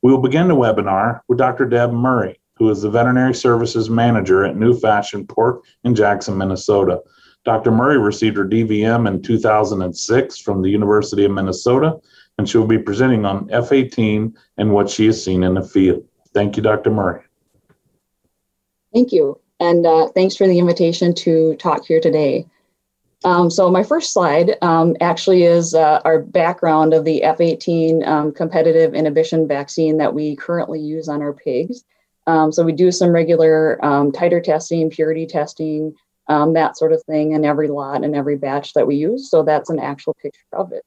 We will begin the webinar with Dr. Deb Murray, who is the Veterinary Services Manager at New Fashion Pork in Jackson, Minnesota. Dr. Murray received her DVM in 2006 from the University of Minnesota, and she will be presenting on F18 and what she has seen in the field. Thank you, Dr. Murray. Thank you, and thanks for the invitation to talk here today. So my first slide actually is our background of the F18 competitive inhibition vaccine that we currently use on our pigs. So we do some regular titer testing, purity testing, that sort of thing in every lot and every batch that we use. So that's an actual picture of it.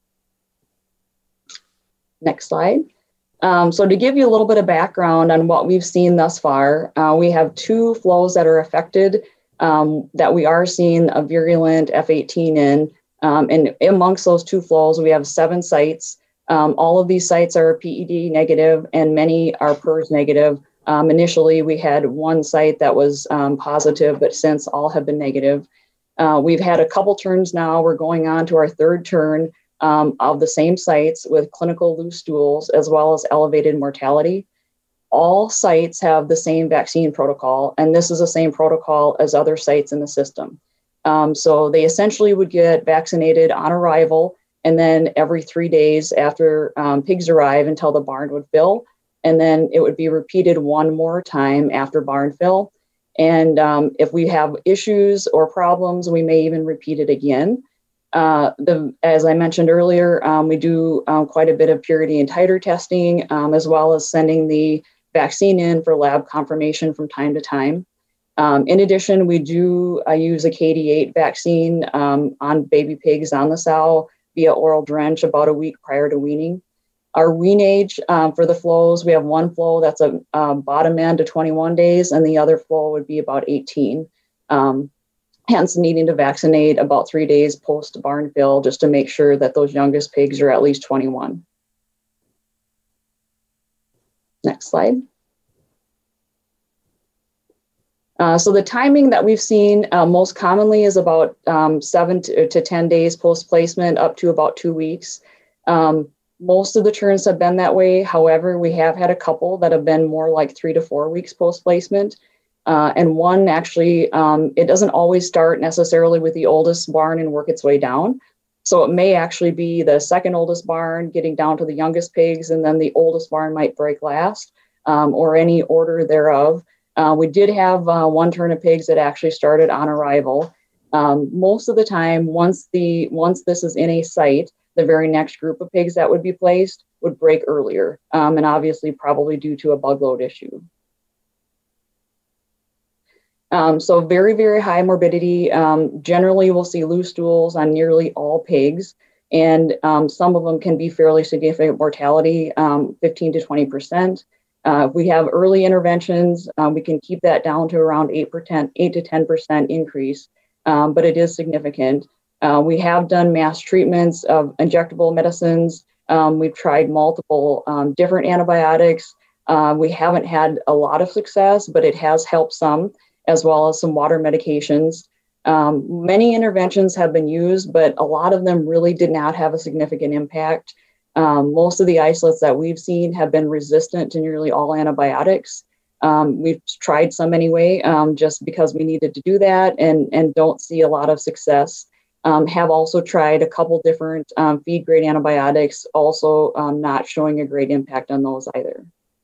Next slide. So to give you a little bit of background on what we've seen thus far, we have 2 flows that are affected that we are seeing a virulent F18 in. And amongst those 2 flows, we have 7 sites. All of these sites are PED negative and many are PERS negative. Initially, we had 1 site that was positive, but since all have been negative. We've had a couple turns now. We're going on to our 3rd turn of the same sites with clinical loose stools as well as elevated mortality. All sites have the same vaccine protocol, and this is the same protocol as other sites in the system. So they essentially would get vaccinated on arrival, and then every 3 days after pigs arrive until the barn would fill. And then it would be repeated 1 more time after barn fill. And if we have issues or problems, we may even repeat it again. As I mentioned earlier, we do quite a bit of purity and titer testing, as well as sending the vaccine in for lab confirmation from time to time. In addition, we do use a KD8 vaccine on baby pigs on the sow via oral drench about a week prior to weaning. Our wean age for the flows, we have 1 flow that's a bottom end to 21 days, and the other flow would be about 18. Hence needing to vaccinate about 3 days post barn fill just to make sure that those youngest pigs are at least 21. Next slide. So the timing that we've seen most commonly is about 7 to 10 days post placement, up to about 2 weeks. Most of the turns have been that way. However, we have had a couple that have been more like 3 to 4 weeks post placement. And one actually, it doesn't always start necessarily with the oldest barn and work its way down. So it may actually be the second oldest barn getting down to the youngest pigs, and then the oldest barn might break last, or any order thereof. We did have 1 turn of pigs that actually started on arrival. Most of the time, once this is in a site, the very next group of pigs that would be placed would break earlier, and obviously probably due to a bug load issue. So very, very high morbidity. Generally, we'll see loose stools on nearly all pigs, and some of them can be fairly significant mortality, 15 to 20%. If we have early interventions, we can keep that down to around 8 to 10% increase, but it is significant. We have done mass treatments of injectable medicines. We've tried multiple different antibiotics. We haven't had a lot of success, but it has helped some, as well as some water medications. Many interventions have been used, but a lot of them really did not have a significant impact. Most of the isolates that we've seen have been resistant to nearly all antibiotics. We've tried some anyway, just because we needed to do that, and don't see a lot of success. Have also tried a couple different feed grade antibiotics, also not showing a great impact on those either.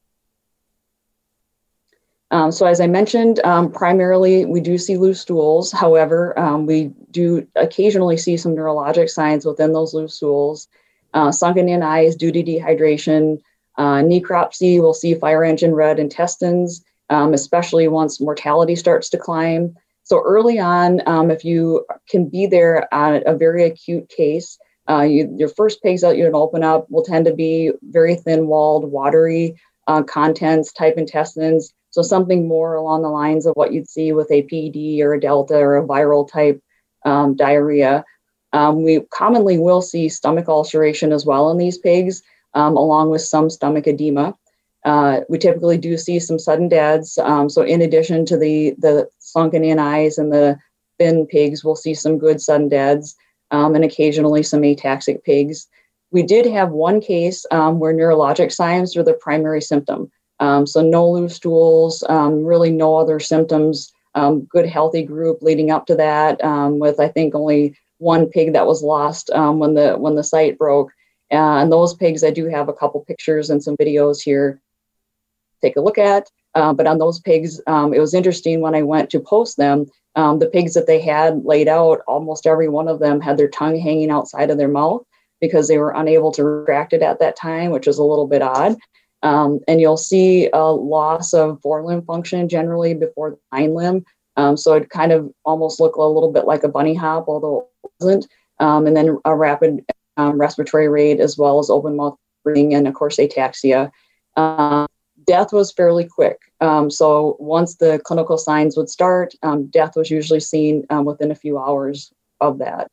So as I mentioned, primarily we do see loose stools. However, we do occasionally see some neurologic signs within those loose stools. Sunken in eyes due to dehydration, necropsy, we'll see fire engine red intestines, especially once mortality starts to climb. So early on, if you can be there on a very acute case, your first pigs that you would open up will tend to be very thin-walled, watery contents type intestines. So something more along the lines of what you'd see with a PED or a Delta or a viral type diarrhea. We commonly will see stomach ulceration as well in these pigs, along with some stomach edema. We typically do see some sudden deaths. So in addition to the sunken in eyes and the thin pigs, we'll see some good sudden deaths, and occasionally some ataxic pigs. We did have one case where neurologic signs were the primary symptom. So no loose stools, really no other symptoms, good healthy group leading up to that, with I think only one pig that was lost when the site broke. And those pigs, I do have a couple pictures and some videos here. Take a look at. But on those pigs, it was interesting when I went to post them, the pigs that they had laid out, almost every one of them had their tongue hanging outside of their mouth because they were unable to retract it at that time, which is a little bit odd. And you'll see a loss of forelimb function generally before the hind limb. So it kind of almost looked a little bit like a bunny hop, although it wasn't. And then a rapid respiratory rate, as well as open mouth breathing, and of course ataxia. Death was fairly quick. So once the clinical signs would start, death was usually seen within a few hours of that.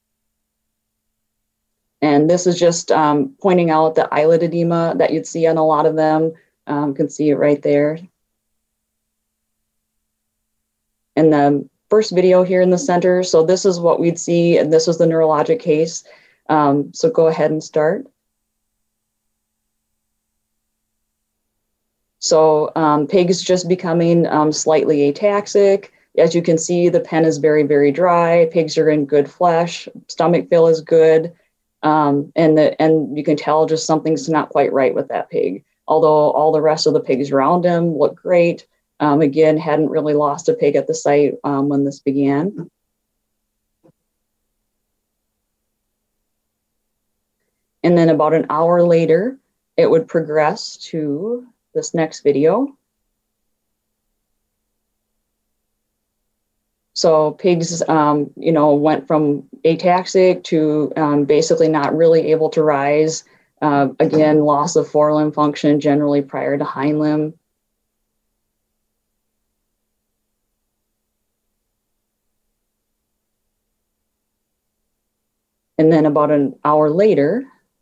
And this is just pointing out the eyelid edema that you'd see on a lot of them. You can see it right there. And the first video here in the center. So this is what we'd see, and this was the neurologic case. So go ahead and start. So pigs just becoming slightly ataxic. As you can see, the pen is very, very dry. Pigs are in good flesh. Stomach fill is good. And you can tell just something's not quite right with that pig. Although all the rest of the pigs around him look great. Again, hadn't really lost a pig at the site when this began. And then about an hour later, it would progress to this next video. So pigs, went from ataxic to basically not really able to rise. Again, loss of forelimb function generally prior to hind limb. And then about an hour later,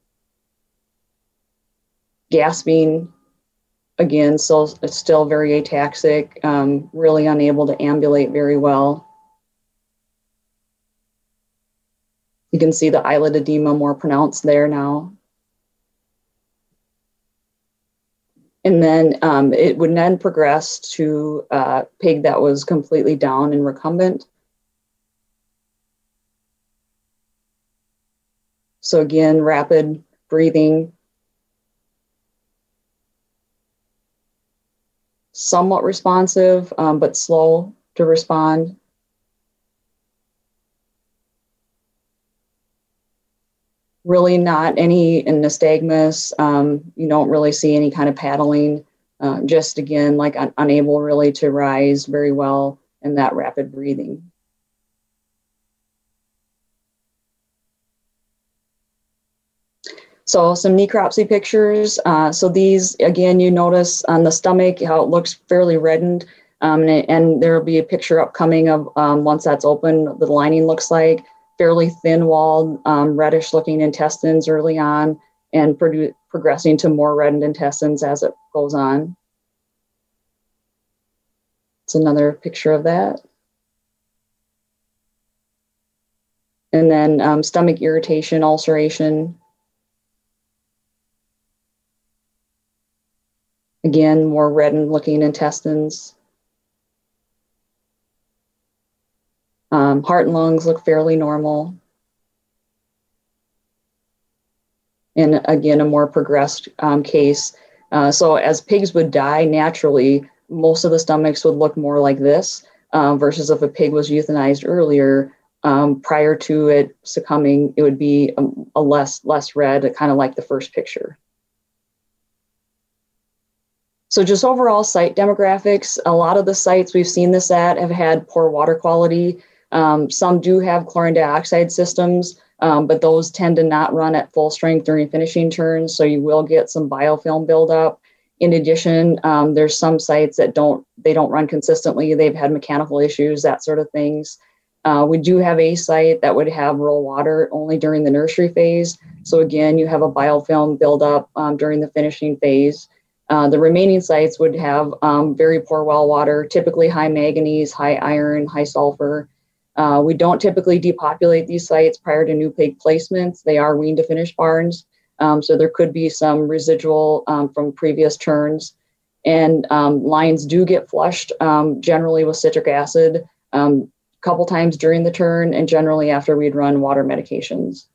gasping. Again, so it's still very ataxic, really unable to ambulate very well. You can see the eyelid edema more pronounced there now. And then it would then progress to a pig that was completely down and recumbent. So again, rapid breathing. Somewhat responsive, but slow to respond. Really not any nystagmus. You don't really see any kind of paddling. Just again, like unable really to rise very well in that rapid breathing. So some necropsy pictures. So these, again, you notice on the stomach how it looks fairly reddened. And there will be a picture upcoming of once that's open, the lining looks like fairly thin-walled, reddish-looking intestines early on, and progressing to more reddened intestines as it goes on. It's another picture of that. And then stomach irritation, ulceration. Again, more reddened looking intestines. Heart and lungs look fairly normal. And again, a more progressed case. So as pigs would die naturally, most of the stomachs would look more like this versus if a pig was euthanized earlier, prior to it succumbing, it would be a less red, kind of like the first picture. So just overall site demographics, a lot of the sites we've seen this at have had poor water quality. Some do have chlorine dioxide systems, but those tend to not run at full strength during finishing turns, so you will get some biofilm buildup. In addition, there's some sites that don't run consistently. They've had mechanical issues, that sort of things. We do have a site that would have raw water only during the nursery phase. So again, you have a biofilm buildup during the finishing phase. The remaining sites would have very poor well water, typically high manganese, high iron, high sulfur. We don't typically depopulate these sites prior to new pig placements. They are wean to finish barns. So there could be some residual from previous turns. And lines do get flushed generally with citric acid a couple times during the turn and generally after we'd run water medications.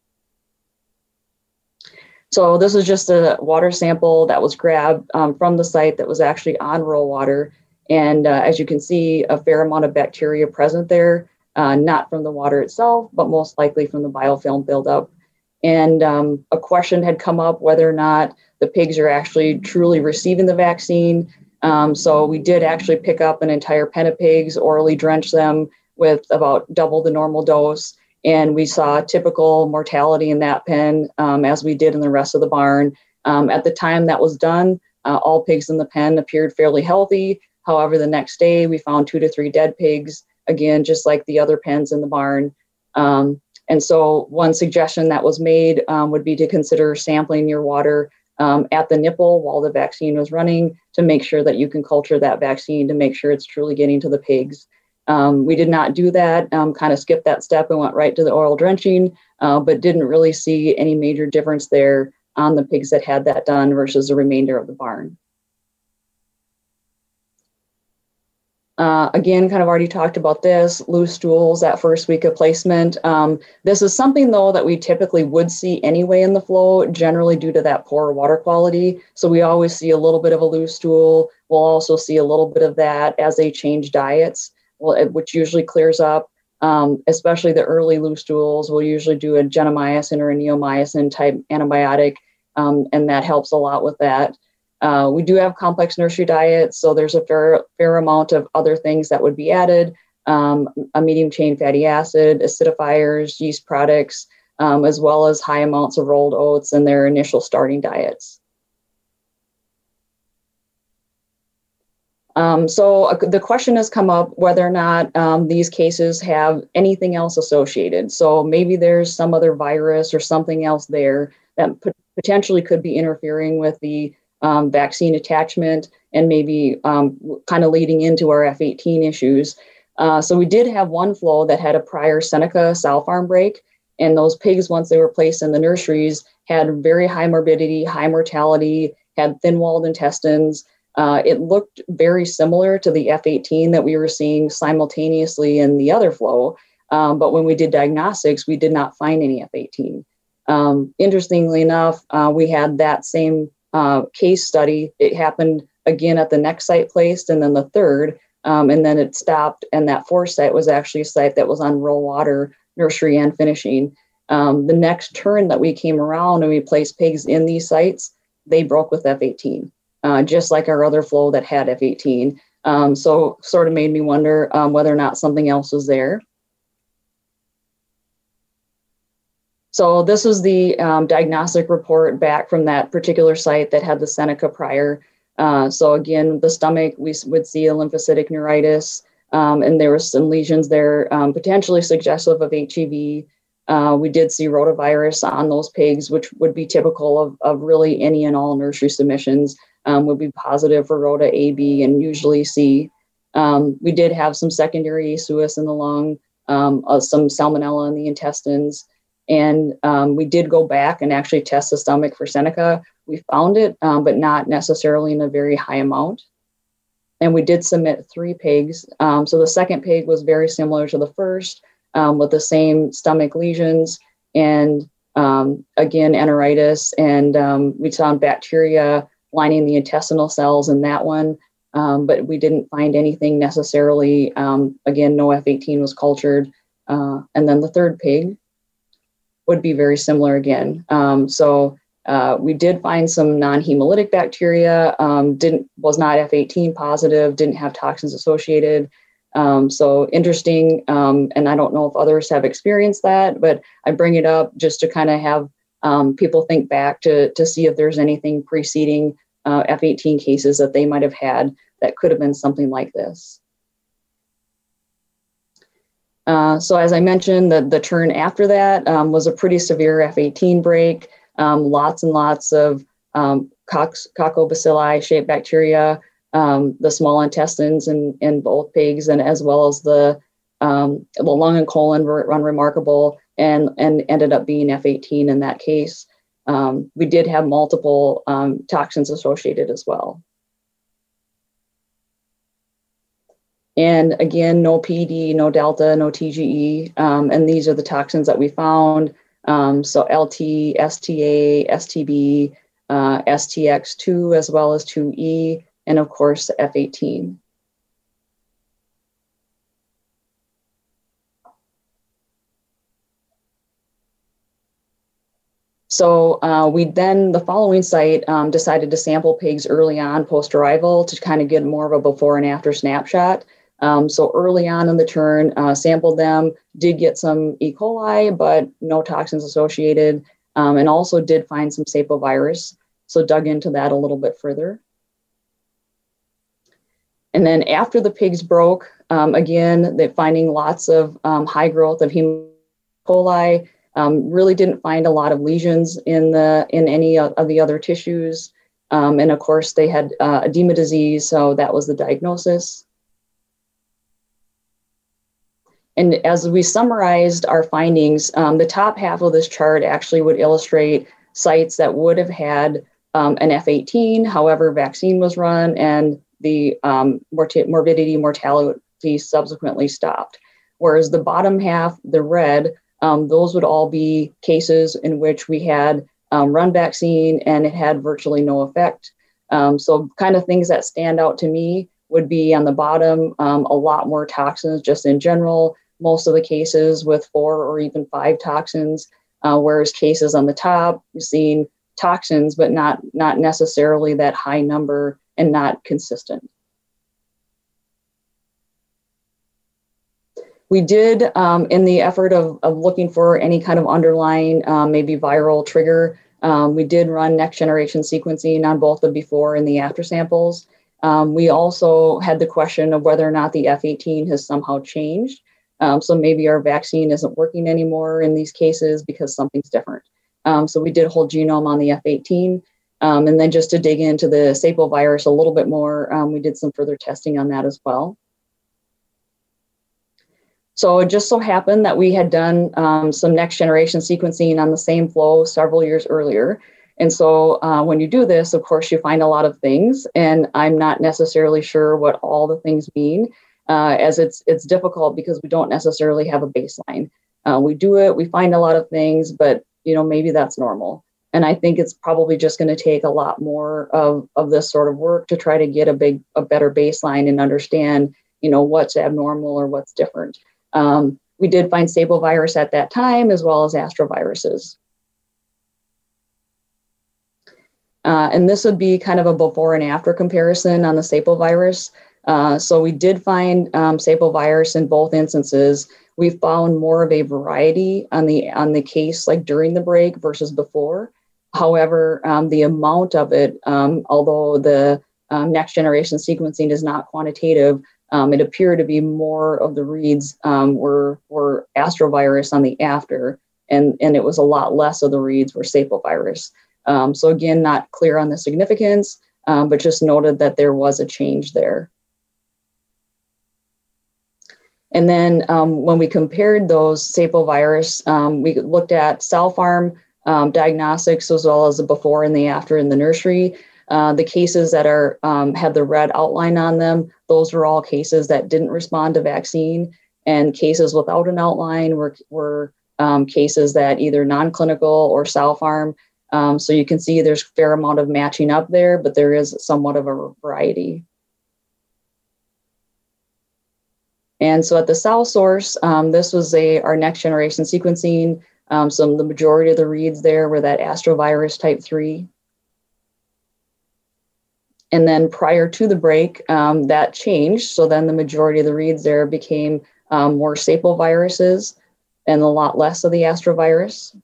So this is just a water sample that was grabbed from the site that was actually on rural water. And as you can see, a fair amount of bacteria present there, not from the water itself, but most likely from the biofilm buildup. And a question had come up whether or not the pigs are actually truly receiving the vaccine. So we did actually pick up an entire pen of pigs, orally drench them with about double the normal dose. And we saw typical mortality in that pen as we did in the rest of the barn. At the time that was done, all pigs in the pen appeared fairly healthy. However, the next day we found 2 to 3 dead pigs, again, just like the other pens in the barn. And so one suggestion that was made would be to consider sampling your water at the nipple while the vaccine was running to make sure that you can culture that vaccine to make sure it's truly getting to the pigs. We did not do that, kind of skipped that step and went right to the oral drenching, but didn't really see any major difference there on the pigs that had that done versus the remainder of the barn. Again, kind of already talked about this, loose stools that first week of placement. This is something, though, that we typically would see anyway in the flow, generally due to that poor water quality. So we always see a little bit of a loose stool. We'll also see a little bit of that as they change diets, which usually clears up, especially the early loose stools. We'll usually do a gentamicin or a neomycin type antibiotic, and that helps a lot with that. We do have complex nursery diets, so there's a fair amount of other things that would be added, a medium chain fatty acid, acidifiers, yeast products, as well as high amounts of rolled oats in their initial starting diets. So the question has come up whether or not these cases have anything else associated. So maybe there's some other virus or something else there that potentially could be interfering with the vaccine attachment and maybe kind of leading into our F18 issues. So we did have one flow that had a prior Seneca sow farm break, and those pigs, once they were placed in the nurseries, had very high morbidity, high mortality, had thin-walled intestines. It looked very similar to the F18 that we were seeing simultaneously in the other flow, but when we did diagnostics, we did not find any F18. Interestingly enough, we had that same case study. It happened again at the next site placed and then the third, and then it stopped. And that fourth site was actually a site that was on rural water, nursery and finishing. The next turn that we came around and we placed pigs in these sites, they broke with F18, just like our other flow that had F18. So sort of made me wonder whether or not something else was there. So this was the diagnostic report back from that particular site that had the Seneca prior. So again, the stomach, we would see a lymphocytic neuritis, and there were some lesions there potentially suggestive of HEV. We did see rotavirus on those pigs, which would be typical of really any and all nursery submissions, would be positive for rota A, B, and usually C. We did have some secondary ASUS in the lung, some salmonella in the intestines. And we did go back and actually test the stomach for Seneca. We found it, but not necessarily in a very high amount. And we did submit 3 pigs. So the second pig was very similar to the first, with the same stomach lesions and, again, enteritis. And we found bacteria lining the intestinal cells in that one, but we didn't find anything necessarily. Again, no F18 was cultured. And then the third pig would be very similar again. So we did find some non-hemolytic bacteria, was not F18 positive, didn't have toxins associated. So interesting, and I don't know if others have experienced that, but I bring it up just to kind of have people think back to see if there's anything preceding F18 cases that they might have had that could have been something like this. So as I mentioned, the turn after that was a pretty severe F18 break, lots and lots of coccobacilli-shaped bacteria, the small intestines in both pigs, and as well as the lung and colon were unremarkable and ended up being F18 in that case. we did have multiple toxins associated as well. And again, no PD, no delta, no TGE, and these are the toxins that we found. So LT, STA, STB, STX2, as well as 2E, and of course, F18. So we then, the following site, decided to sample pigs early on post-arrival to kind of get more of a before and after snapshot. So early on in the turn, sampled them, did get some E. coli, but no toxins associated, and also did find some sapovirus. So dug into that a little bit further. And then after the pigs broke, again, they're finding lots of high growth of H. coli. Really didn't find a lot of lesions in any of the other tissues. And of course, they had edema disease, so that was the diagnosis. And as we summarized our findings, the top half of this chart actually would illustrate sites that would have had an F18, however, vaccine was run and the morbidity, mortality subsequently stopped. Whereas the bottom half, the red, those would all be cases in which we had run vaccine and it had virtually no effect. So kind of things that stand out to me would be on the bottom, a lot more toxins just in general, most of the cases with 4 or even 5 toxins, whereas cases on the top, you've seen toxins, but not necessarily that high number and not consistent. We did, in the effort of looking for any kind of underlying, maybe viral trigger, we did run next generation sequencing on both the before and the after samples. We also had the question of whether or not the F18 has somehow changed. So maybe our vaccine isn't working anymore in these cases because something's different. So we did whole genome on the F18. And then just to dig into the sapovirus a little bit more, we did some further testing on that as well. So it just so happened that we had done some next generation sequencing on the same flow several years earlier. And so when you do this, of course, you find a lot of things, and I'm not necessarily sure what all the things mean, as it's difficult because we don't necessarily have a baseline. We do it, we find a lot of things, but maybe that's normal. And I think it's probably just going to take a lot more of this sort of work to try to get a better baseline and understand, what's abnormal or what's different. We did find sapovirus at that time, as well as astroviruses. And this would be kind of a before and after comparison on the sapovirus. So we did find sapovirus in both instances. We found more of a variety on the case, like during the break versus before. However, the amount of it, although the next generation sequencing is not quantitative, it appeared to be more of the reads were astrovirus on the after, and it was a lot less of the reads were sapovirus. So again, not clear on the significance, but just noted that there was a change there. And then when we compared those sapovirus, we looked at cell farm diagnostics as well as the before and the after in the nursery. The cases that had the red outline on them, those were all cases that didn't respond to vaccine, and cases without an outline were cases that either non-clinical or cell farm. So you can see there's a fair amount of matching up there, but there is somewhat of a variety. And so at the cell source, this was our next generation sequencing. So the majority of the reads there were that astrovirus type 3. And then prior to the break, that changed. So then the majority of the reads there became more sapoviruses and a lot less of the astrovirus.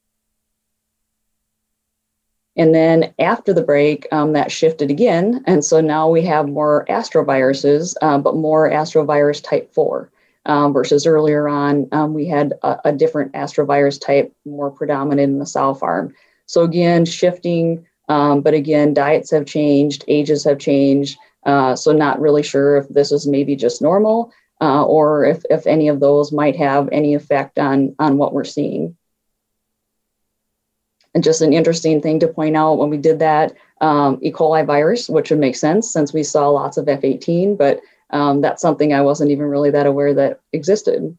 And then after the break, that shifted again. And so now we have more astroviruses, but more astrovirus type 4 versus earlier on, we had a different astrovirus type more predominant in the cell farm. So again, shifting, but again, diets have changed, ages have changed. So not really sure if this is maybe just normal or if any of those might have any effect on what we're seeing. And just an interesting thing to point out when we did that, E. coli virus, which would make sense since we saw lots of F18, but that's something I wasn't even really that aware that existed.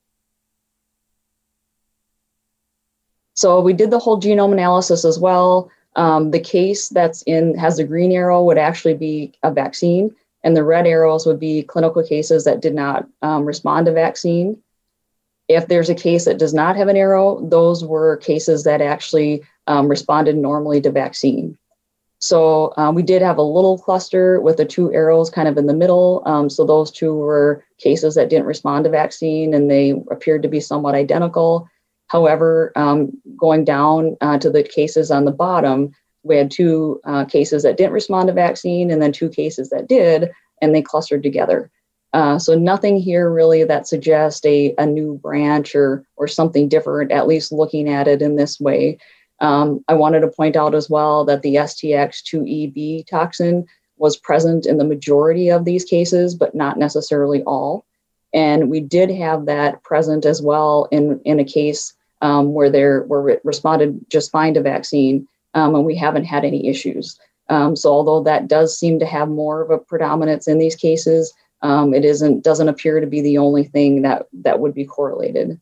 So we did the whole genome analysis as well. The case that's has the green arrow would actually be a vaccine, and the red arrows would be clinical cases that did not respond to vaccine. If there's a case that does not have an arrow, those were cases that actually responded normally to vaccine. So we did have a little cluster with the 2 arrows kind of in the middle. So those 2 were cases that didn't respond to vaccine, and they appeared to be somewhat identical. However, going down to the cases on the bottom, we had 2 cases that didn't respond to vaccine and then 2 cases that did, and they clustered together. So nothing here really that suggests a new branch or something different, at least looking at it in this way. I wanted to point out as well that the STX2EB toxin was present in the majority of these cases, but not necessarily all. And we did have that present as well in a case where it responded just fine to vaccine, and we haven't had any issues. So although that does seem to have more of a predominance in these cases, it doesn't appear to be the only thing that would be correlated.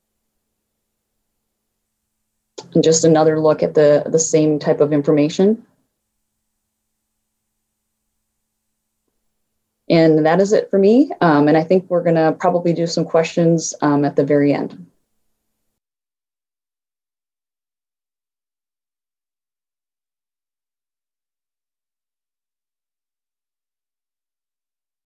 And just another look at the same type of information. And that is it for me. And I think we're going to probably do some questions at the very end.